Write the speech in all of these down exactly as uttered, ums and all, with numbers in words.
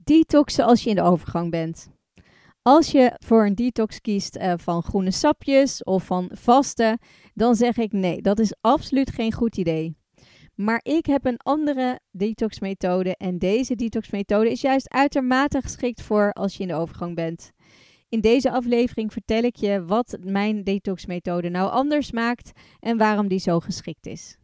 Detoxen als je in de overgang bent. Als je voor een detox kiest uh, van groene sapjes of van vasten, dan zeg ik nee, dat is absoluut geen goed idee. Maar ik heb een andere detoxmethode en deze detoxmethode is juist uitermate geschikt voor als je in de overgang bent. In deze aflevering vertel ik je wat mijn detoxmethode nou anders maakt en waarom die zo geschikt is.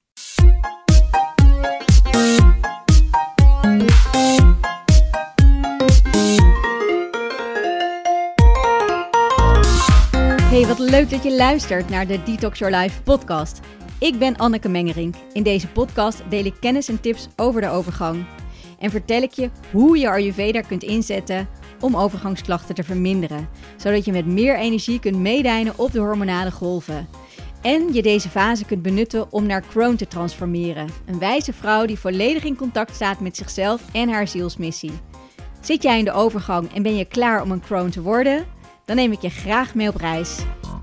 Hey, wat leuk dat je luistert naar de Detox Your Life podcast. Ik ben Anneke Mengerink. In deze podcast deel ik kennis en tips over de overgang. En vertel ik je hoe je Ayurveda kunt inzetten om overgangsklachten te verminderen. Zodat je met meer energie kunt meedijnen op de hormonale golven. En je deze fase kunt benutten om naar crone te transformeren. Een wijze vrouw die volledig in contact staat met zichzelf en haar zielsmissie. Zit jij in de overgang en ben je klaar om een crone te worden? Dan neem ik je graag mee op reis.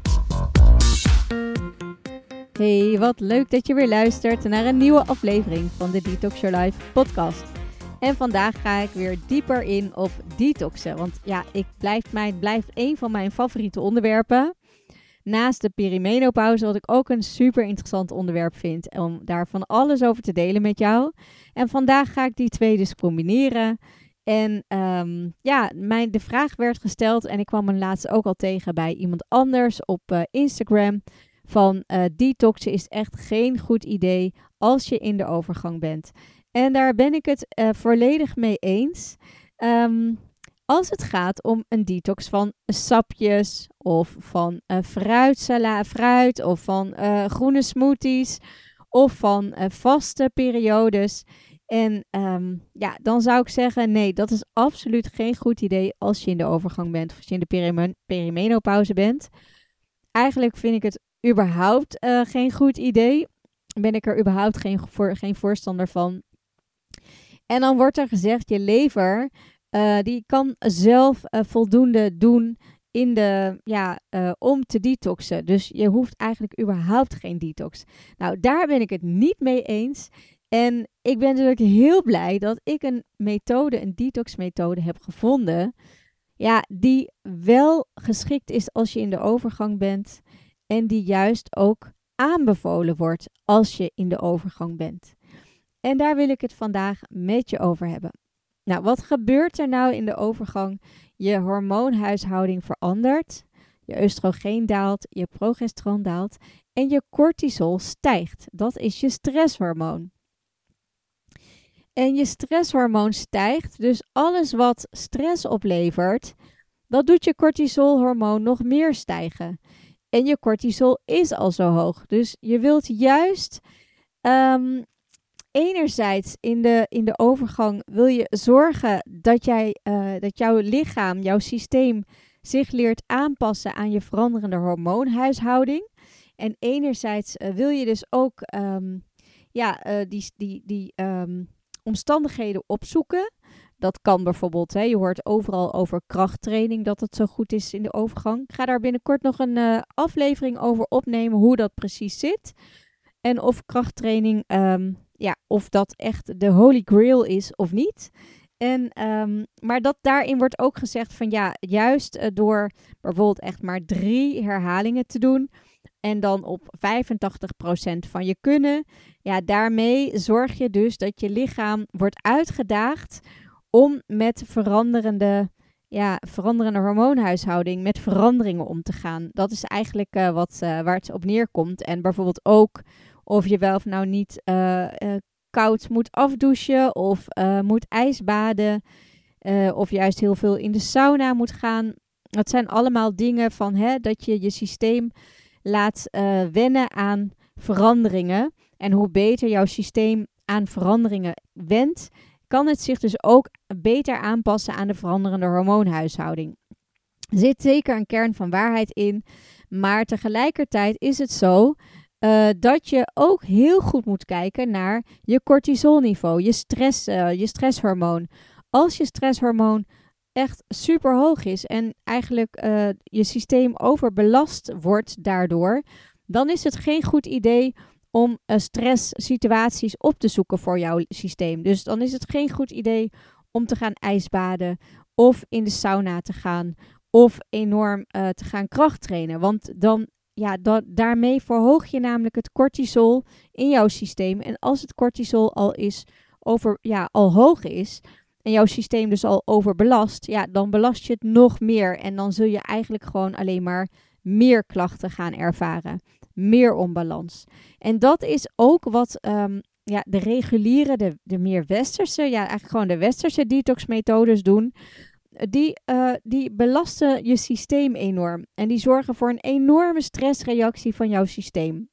Hey, wat leuk dat je weer luistert naar een nieuwe aflevering van de Detox Your Life podcast. En vandaag ga ik weer dieper in op detoxen. Want ja, ik blijf mij, het blijft een van mijn favoriete onderwerpen. Naast de perimenopauze, wat ik ook een super interessant onderwerp vind. Om daar van alles over te delen met jou. En vandaag ga ik die twee dus combineren. En um, ja, mijn, de vraag werd gesteld en ik kwam hem laatst ook al tegen bij iemand anders op uh, Instagram. Van uh, detoxen is echt geen goed idee als je in de overgang bent. En daar ben ik het uh, volledig mee eens. Um, als het gaat om een detox van sapjes of van uh, fruitsala, fruit of van uh, groene smoothies of van uh, vaste periodes. En um, ja, dan zou ik zeggen, nee, dat is absoluut geen goed idee als je in de overgang bent of als je in de perimen- perimenopauze bent. Eigenlijk vind ik het überhaupt uh, geen goed idee. Ben ik er überhaupt geen, voor, geen voorstander van. En dan wordt er gezegd, je lever, uh, die kan zelf uh, voldoende doen in de, ja, uh, om te detoxen. Dus je hoeft eigenlijk überhaupt geen detox. Nou, daar ben ik het niet mee eens. En ik ben natuurlijk heel blij dat ik een methode, een detoxmethode heb gevonden. Ja, die wel geschikt is als je in de overgang bent. En die juist ook aanbevolen wordt als je in de overgang bent. En daar wil ik het vandaag met je over hebben. Nou, wat gebeurt er nou in de overgang? Je hormoonhuishouding verandert. Je oestrogeen daalt, je progesteron daalt. En je cortisol stijgt. Dat is je stresshormoon. En je stresshormoon stijgt, dus alles wat stress oplevert, dat doet je cortisolhormoon nog meer stijgen. En je cortisol is al zo hoog. Dus je wilt juist um, enerzijds in de, in de overgang wil je zorgen dat, jij, uh, dat jouw lichaam, jouw systeem zich leert aanpassen aan je veranderende hormoonhuishouding. En enerzijds uh, wil je dus ook um, ja, uh, die, die, die um, omstandigheden opzoeken. Dat kan bijvoorbeeld, hè, je hoort overal over krachttraining, dat het zo goed is in de overgang. Ik ga daar binnenkort nog een uh, aflevering over opnemen, hoe dat precies zit. En of krachttraining, um, ja, of dat echt de holy grail is of niet. En, um, maar dat daarin wordt ook gezegd van ja, juist uh, door bijvoorbeeld echt maar drie herhalingen te doen. En dan op vijfentachtig procent van je kunnen. Ja, daarmee zorg je dus dat je lichaam wordt uitgedaagd om met veranderende, ja, veranderende hormoonhuishouding, met veranderingen om te gaan. Dat is eigenlijk uh, wat, uh, waar het op neerkomt. En bijvoorbeeld ook of je wel of nou niet uh, uh, koud moet afdouchen of uh, moet ijsbaden. Uh, of juist heel veel in de sauna moet gaan. Dat zijn allemaal dingen van hè, dat je je systeem laat uh, wennen aan veranderingen. En hoe beter jouw systeem aan veranderingen wendt, kan het zich dus ook beter aanpassen aan de veranderende hormoonhuishouding. Er zit zeker een kern van waarheid in, maar tegelijkertijd is het zo uh, dat je ook heel goed moet kijken naar je cortisolniveau, je, stress, uh, je stresshormoon. Als je stresshormoon echt super hoog is en eigenlijk uh, je systeem overbelast wordt daardoor, dan is het geen goed idee om uh, stresssituaties op te zoeken voor jouw systeem. Dus dan is het geen goed idee om te gaan ijsbaden of in de sauna te gaan of enorm uh, te gaan krachttrainen. Want dan, ja, da- daarmee verhoog je namelijk het cortisol in jouw systeem. En als het cortisol al, is over, ja, al hoog is en jouw systeem dus al overbelast, ja, dan belast je het nog meer. En dan zul je eigenlijk gewoon alleen maar meer klachten gaan ervaren. Meer onbalans. En dat is ook wat um, ja, de reguliere, de, de meer westerse, ja, eigenlijk gewoon de westerse detoxmethodes doen. Die, uh, die belasten je systeem enorm. En die zorgen voor een enorme stressreactie van jouw systeem.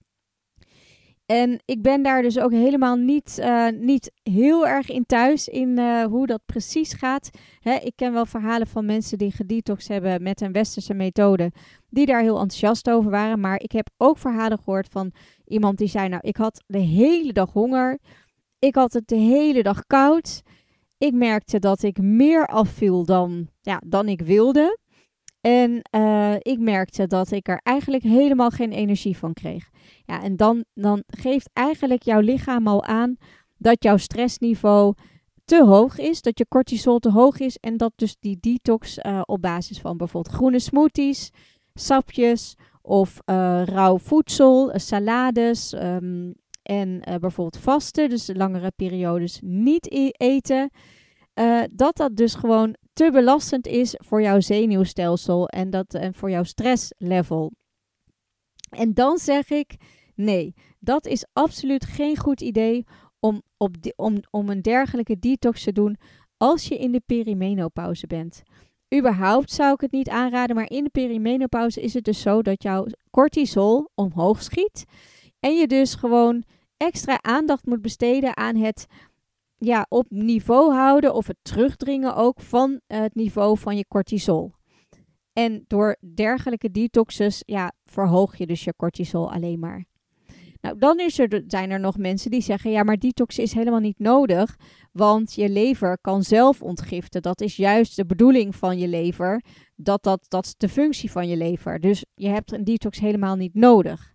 En ik ben daar dus ook helemaal niet, uh, niet heel erg in thuis in uh, hoe dat precies gaat. Hè, ik ken wel verhalen van mensen die gedetoxed hebben met een westerse methode, die daar heel enthousiast over waren. Maar ik heb ook verhalen gehoord van iemand die zei, nou, ik had de hele dag honger. Ik had het de hele dag koud. Ik merkte dat ik meer afviel dan, ja, dan ik wilde. En uh, ik merkte dat ik er eigenlijk helemaal geen energie van kreeg. Ja, en dan, dan geeft eigenlijk jouw lichaam al aan dat jouw stressniveau te hoog is. Dat je cortisol te hoog is. En dat dus die detox uh, op basis van bijvoorbeeld groene smoothies, sapjes of uh, rauw voedsel, uh, salades um, en uh, bijvoorbeeld vasten. Dus langere periodes niet e- eten. Uh, dat dat dus gewoon te belastend is voor jouw zenuwstelsel en, dat, en voor jouw stresslevel. En dan zeg ik, nee, dat is absoluut geen goed idee om, op die, om, om een dergelijke detox te doen als je in de perimenopauze bent. Überhaupt zou ik het niet aanraden, maar in de perimenopauze is het dus zo dat jouw cortisol omhoog schiet. En je dus gewoon extra aandacht moet besteden aan het ja, op niveau houden of het terugdringen ook van uh, het niveau van je cortisol. En door dergelijke detoxes ja, verhoog je dus je cortisol alleen maar. Nou, dan is er, zijn er nog mensen die zeggen, ja, maar detox is helemaal niet nodig, want je lever kan zelf ontgiften. Dat is juist de bedoeling van je lever, dat, dat, dat is de functie van je lever. Dus je hebt een detox helemaal niet nodig.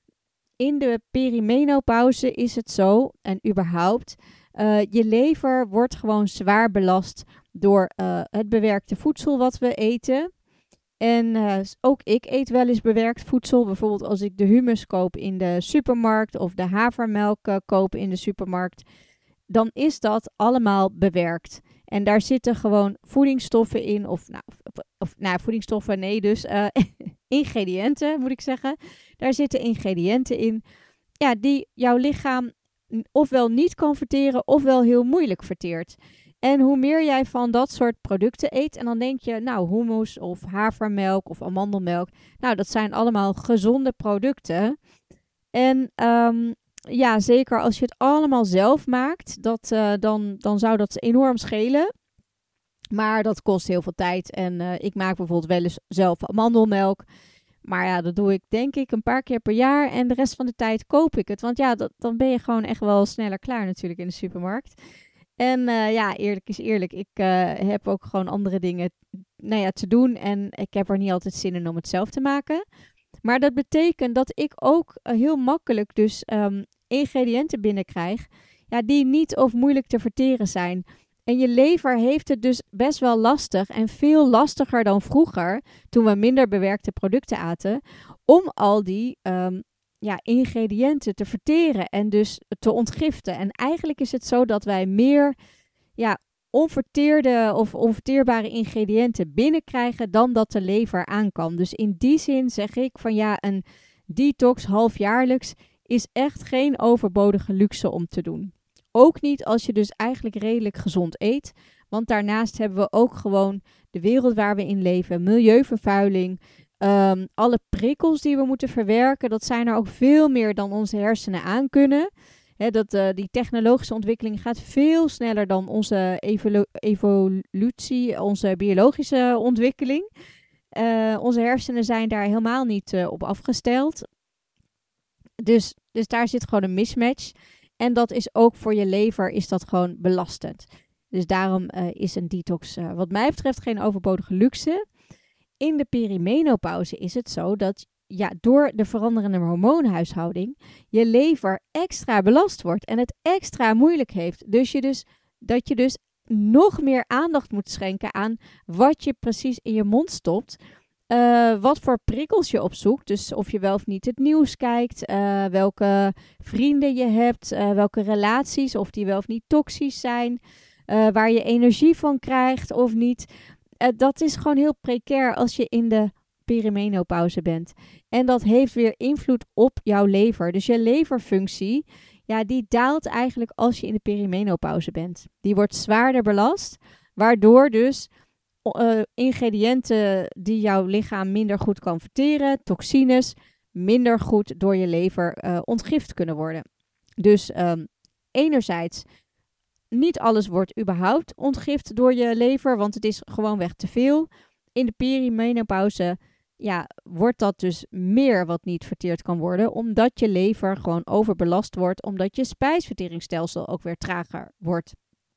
In de perimenopauze is het zo, en überhaupt, uh, je lever wordt gewoon zwaar belast door uh, het bewerkte voedsel wat we eten. En uh, ook ik eet wel eens bewerkt voedsel. Bijvoorbeeld als ik de hummus koop in de supermarkt of de havermelk uh, koop in de supermarkt. Dan is dat allemaal bewerkt. En daar zitten gewoon voedingsstoffen in. Of, nou, of, of nou, voedingsstoffen, nee, dus uh, ingrediënten moet ik zeggen. Daar zitten ingrediënten in ja, die jouw lichaam ofwel niet kan verteren ofwel heel moeilijk verteert. En hoe meer jij van dat soort producten eet, en dan denk je, nou, hummus of havermelk of amandelmelk, nou, dat zijn allemaal gezonde producten. En um, ja, zeker als je het allemaal zelf maakt, dat, uh, dan, dan zou dat enorm schelen. Maar dat kost heel veel tijd. En uh, ik maak bijvoorbeeld wel eens zelf amandelmelk. Maar ja, dat doe ik denk ik een paar keer per jaar. En de rest van de tijd koop ik het. Want ja, dat, dan ben je gewoon echt wel sneller klaar natuurlijk in de supermarkt. En uh, ja, eerlijk is eerlijk. Ik uh, heb ook gewoon andere dingen nou ja, te doen. En ik heb er niet altijd zin in om het zelf te maken. Maar dat betekent dat ik ook uh, heel makkelijk dus um, ingrediënten binnenkrijg. Ja, die niet of moeilijk te verteren zijn. En je lever heeft het dus best wel lastig en veel lastiger dan vroeger, toen we minder bewerkte producten aten, om al die um, ja, ingrediënten te verteren en dus te ontgiften. En eigenlijk is het zo dat wij meer ja, onverteerde of onverteerbare ingrediënten binnenkrijgen dan dat de lever aan kan. Dus in die zin zeg ik van ja, een detox halfjaarlijks is echt geen overbodige luxe om te doen. Ook niet als je dus eigenlijk redelijk gezond eet. Want daarnaast hebben we ook gewoon de wereld waar we in leven. Milieuvervuiling. Um, alle prikkels die we moeten verwerken. Dat zijn er ook veel meer dan onze hersenen aankunnen. He, dat, uh, die technologische ontwikkeling gaat veel sneller dan onze evolu- evolutie. Onze biologische ontwikkeling. Uh, onze hersenen zijn daar helemaal niet uh, op afgesteld. Dus, dus daar zit gewoon een mismatch. En dat is ook voor je lever is dat gewoon belastend. Dus daarom uh, is een detox uh, wat mij betreft geen overbodige luxe. In de perimenopauze is het zo dat ja, door de veranderende hormoonhuishouding je lever extra belast wordt en het extra moeilijk heeft. Dus, je dus dat je dus nog meer aandacht moet schenken aan wat je precies in je mond stopt. Uh, wat voor prikkels je opzoekt. Dus of je wel of niet het nieuws kijkt. Uh, welke vrienden je hebt. Uh, welke relaties. Of die wel of niet toxisch zijn. Uh, waar je energie van krijgt of niet. Uh, dat is gewoon heel precair als je in de perimenopauze bent. En dat heeft weer invloed op jouw lever. Dus je leverfunctie, ja, die daalt eigenlijk als je in de perimenopauze bent. Die wordt zwaarder belast. Waardoor dus Uh, ingrediënten die jouw lichaam minder goed kan verteren, toxines, minder goed door je lever uh, ontgift kunnen worden. Dus um, enerzijds, niet alles wordt überhaupt ontgift door je lever, want het is gewoonweg te veel. In de perimenopauze ja, wordt dat dus meer wat niet verteerd kan worden, omdat je lever gewoon overbelast wordt, omdat je spijsverteringsstelsel ook weer trager wordt.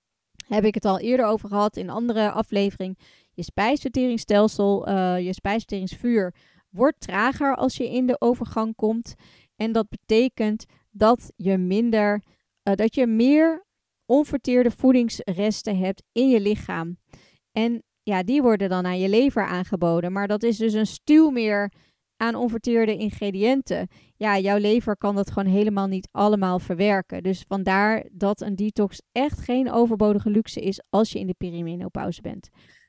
Heb ik het al eerder over gehad in een andere aflevering. Je spijsverteringsstelsel, uh, je spijsverteringsvuur wordt trager als je in de overgang komt. En dat betekent dat je minder, uh, dat je meer onverteerde voedingsresten hebt in je lichaam. En ja, die worden dan aan je lever aangeboden. Maar dat is dus een stuw meer aan onverteerde ingrediënten. Ja, jouw lever kan dat gewoon helemaal niet allemaal verwerken. Dus vandaar dat een detox echt geen overbodige luxe is als je in de perimenopauze bent.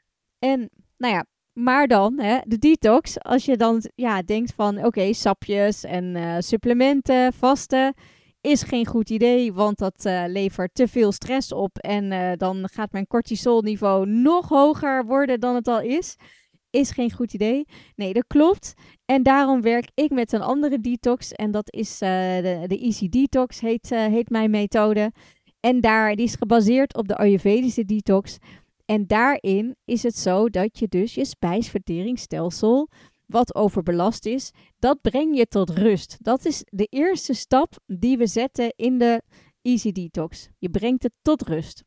En nou ja, maar dan hè, de detox, als je dan ja, denkt van oké, okay, sapjes en uh, supplementen, vasten, is geen goed idee, want dat uh, levert te veel stress op en uh, dan gaat mijn cortisolniveau nog hoger worden dan het al is. Is geen goed idee. Nee, dat klopt. En daarom werk ik met een andere detox. En dat is uh, de, de Easy Detox, heet, uh, heet mijn methode. En daar, die is gebaseerd op de Ayurvedische detox. En daarin is het zo dat je dus je spijsverteringsstelsel, wat overbelast is, dat breng je tot rust. Dat is de eerste stap die we zetten in de Easy Detox. Je brengt het tot rust.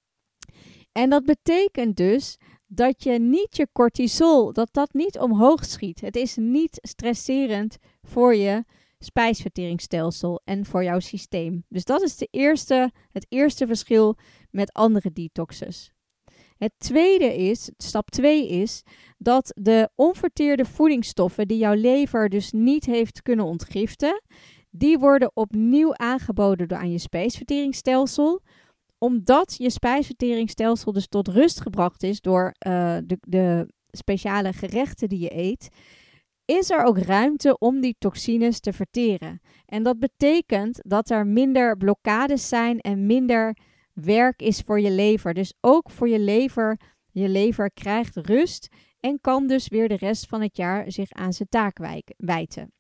En dat betekent dus dat je niet je cortisol, dat dat niet omhoog schiet. Het is niet stresserend voor je spijsverteringsstelsel en voor jouw systeem. Dus dat is de eerste, het eerste verschil met andere detoxes. Het tweede is, stap twee is, dat de onverteerde voedingsstoffen die jouw lever dus niet heeft kunnen ontgiften, die worden opnieuw aangeboden door aan je spijsverteringsstelsel, omdat je spijsverteringsstelsel dus tot rust gebracht is door uh, de, de speciale gerechten die je eet, is er ook ruimte om die toxines te verteren. En dat betekent dat er minder blokkades zijn en minder werk is voor je lever. Dus ook voor je lever, je lever krijgt rust en kan dus weer de rest van het jaar zich aan zijn taak wijten.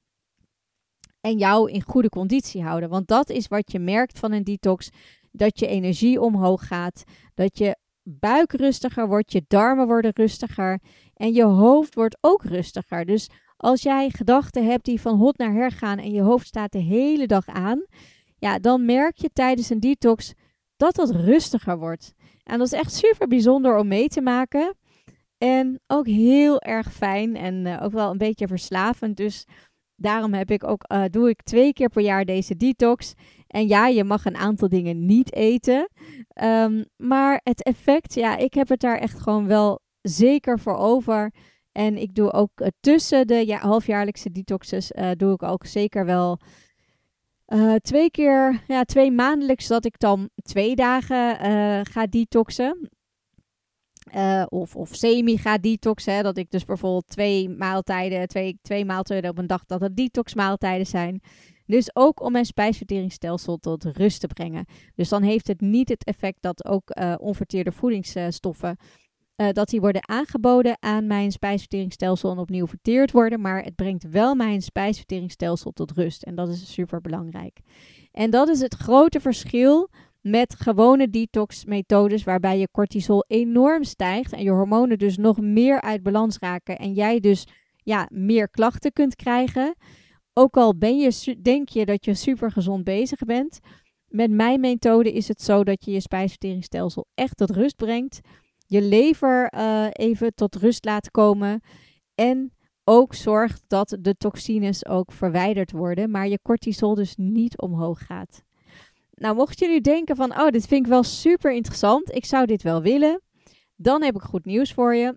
En jou in goede conditie houden. Want dat is wat je merkt van een detox. Dat je energie omhoog gaat. Dat je buik rustiger wordt. Je darmen worden rustiger. En je hoofd wordt ook rustiger. Dus als jij gedachten hebt die van hot naar her gaan. En je hoofd staat de hele dag aan. Ja, dan merk je tijdens een detox dat dat rustiger wordt. En dat is echt super bijzonder om mee te maken. En ook heel erg fijn. En uh, ook wel een beetje verslavend. Dus daarom heb ik ook, uh, doe ik twee keer per jaar deze detox. En ja, je mag een aantal dingen niet eten. Um, maar het effect, ja, ik heb het daar echt gewoon wel zeker voor over. En ik doe ook uh, tussen de ja, halfjaarlijkse detoxes, uh, doe ik ook zeker wel uh, twee keer, ja, twee maandelijks, dat ik dan twee dagen uh, ga detoxen. Uh, of, of semi ga detoxen, hè, dat ik dus bijvoorbeeld twee maaltijden, twee, twee maaltijden op een dag, dat het detoxmaaltijden zijn. Dus ook om mijn spijsverteringsstelsel tot rust te brengen. Dus dan heeft het niet het effect dat ook uh, onverteerde voedingsstoffen, uh, dat die worden aangeboden aan mijn spijsverteringsstelsel en opnieuw verteerd worden. Maar het brengt wel mijn spijsverteringsstelsel tot rust. En dat is super belangrijk. En dat is het grote verschil met gewone detox-methodes waarbij je cortisol enorm stijgt en je hormonen dus nog meer uit balans raken en jij dus ja, meer klachten kunt krijgen. Ook al ben je, denk je dat je super gezond bezig bent. Met mijn methode is het zo dat je je spijsverteringsstelsel echt tot rust brengt. Je lever uh, even tot rust laat komen. En ook zorgt dat de toxines ook verwijderd worden. Maar je cortisol dus niet omhoog gaat. nou, mocht je nu denken van, oh, dit vind ik wel super interessant. Ik zou dit wel willen. Dan heb ik goed nieuws voor je.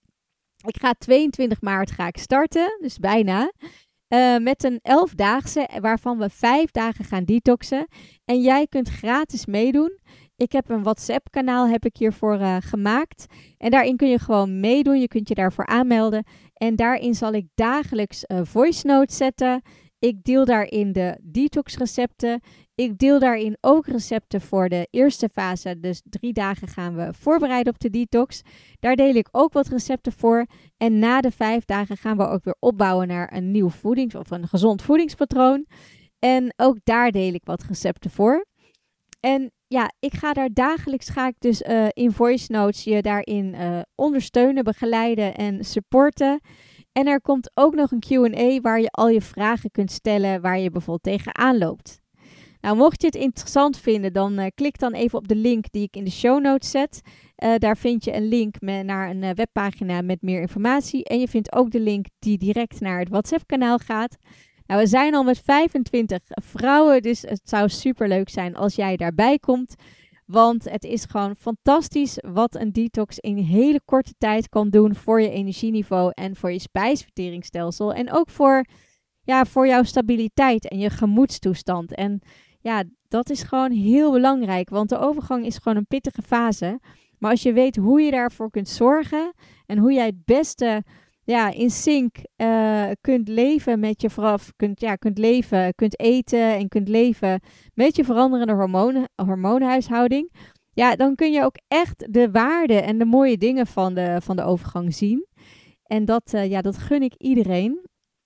Ik ga tweeëntwintig maart ga ik starten, dus bijna. Uh, met een elfdaagse waarvan we vijf dagen gaan detoxen. En jij kunt gratis meedoen. Ik heb een WhatsApp kanaal heb ik hiervoor uh, gemaakt. En daarin kun je gewoon meedoen. Je kunt je daarvoor aanmelden. En daarin zal ik dagelijks uh, voice notes zetten. Ik deel daarin de detox recepten. Ik deel daarin ook recepten voor de eerste fase. Dus drie dagen gaan we voorbereiden op de detox. Daar deel ik ook wat recepten voor. En na de vijf dagen gaan we ook weer opbouwen naar een nieuw voedings- of een gezond voedingspatroon. En ook daar deel ik wat recepten voor. En ja, ik ga daar dagelijks ga ik dus uh, in voice notes je daarin uh, ondersteunen, begeleiden en supporten. En er komt ook nog een Q en A waar je al je vragen kunt stellen waar je bijvoorbeeld tegenaan loopt. Nou, mocht je het interessant vinden, dan uh, klik dan even op de link die ik in de show notes zet. Uh, daar vind je een link met, naar een uh, webpagina met meer informatie. En je vindt ook de link die direct naar het WhatsApp-kanaal gaat. Nou, we zijn al met vijfentwintig vrouwen, dus het zou superleuk zijn als jij daarbij komt. Want het is gewoon fantastisch wat een detox in hele korte tijd kan doen voor je energieniveau en voor je spijsverteringsstelsel. En ook voor, ja, voor jouw stabiliteit en je gemoedstoestand. En ja, dat is gewoon heel belangrijk, want de overgang is gewoon een pittige fase. Maar als je weet hoe je daarvoor kunt zorgen en hoe jij het beste ja, in sync uh, kunt leven met je vooraf, kunt, ja, kunt leven, kunt eten en kunt leven met je veranderende hormonen, hormoonhuishouding, ja, dan kun je ook echt de waarde en de mooie dingen van de, van de overgang zien. En dat, uh, ja, dat gun ik iedereen.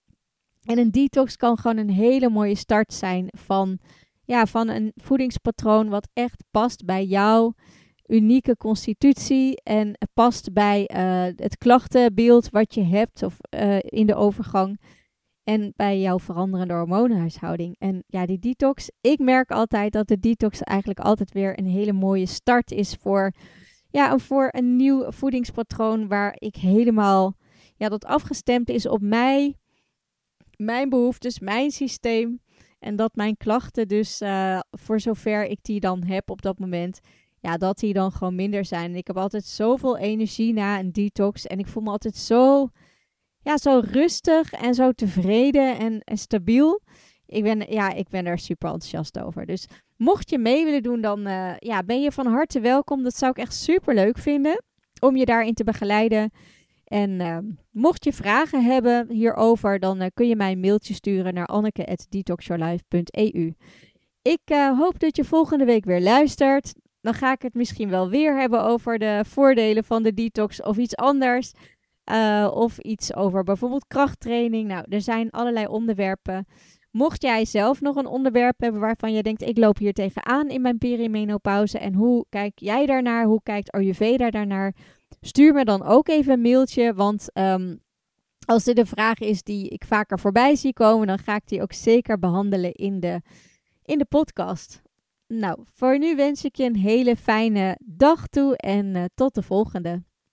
En een detox kan gewoon een hele mooie start zijn van, ja, van een voedingspatroon wat echt past bij jouw unieke constitutie en past bij uh, het klachtenbeeld wat je hebt of uh, in de overgang en bij jouw veranderende hormoonhuishouding. En ja, die detox, ik merk altijd dat de detox eigenlijk altijd weer een hele mooie start is voor, ja, voor een nieuw voedingspatroon waar ik helemaal, ja, dat afgestemd is op mij, mijn behoeftes, mijn systeem en dat mijn klachten dus uh, voor zover ik die dan heb op dat moment, ja, dat die dan gewoon minder zijn. En ik heb altijd zoveel energie na een detox. En ik voel me altijd zo, ja, zo rustig en zo tevreden en, en stabiel. Ik ben, ja, ik ben er super enthousiast over. Dus mocht je mee willen doen, dan uh, ja, ben je van harte welkom. Dat zou ik echt super leuk vinden om je daarin te begeleiden. En uh, mocht je vragen hebben hierover, dan uh, kun je mij een mailtje sturen naar anneke at detox your life punt e u. Ik uh, hoop dat je volgende week weer luistert. Dan ga ik het misschien wel weer hebben over de voordelen van de detox of iets anders. Uh, of iets over bijvoorbeeld krachttraining. Nou, er zijn allerlei onderwerpen. Mocht jij zelf nog een onderwerp hebben waarvan je denkt, ik loop hier tegenaan in mijn perimenopauze. En hoe kijk jij daarnaar? Hoe kijkt Ayurveda daarnaar? Stuur me dan ook even een mailtje. Want um, als dit een vraag is die ik vaker voorbij zie komen, dan ga ik die ook zeker behandelen in de, in de podcast. Nou, voor nu wens ik je een hele fijne dag toe en uh, tot de volgende.